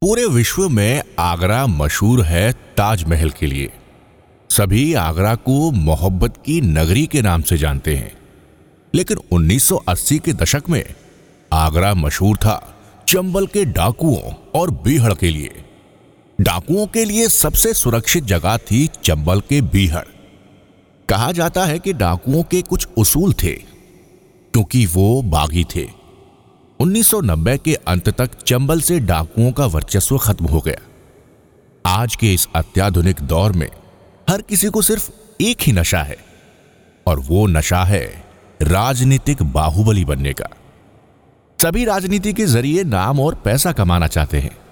पूरे विश्व में आगरा मशहूर है ताजमहल के लिए। सभी आगरा को मोहब्बत की नगरी के नाम से जानते हैं, लेकिन 1980 के दशक में आगरा मशहूर था चंबल के डाकुओं और बीहड़ के लिए। डाकुओं के लिए सबसे सुरक्षित जगह थी चंबल के बीहड़। कहा जाता है कि डाकुओं के कुछ उसूल थे, क्योंकि वो बागी थे। 1990 के अंत तक चंबल से डाकुओं का वर्चस्व खत्म हो गया। आज के इस अत्याधुनिक दौर में हर किसी को सिर्फ एक ही नशा है, और वो नशा है राजनीतिक बाहुबली बनने का। सभी राजनीति के जरिए नाम और पैसा कमाना चाहते हैं।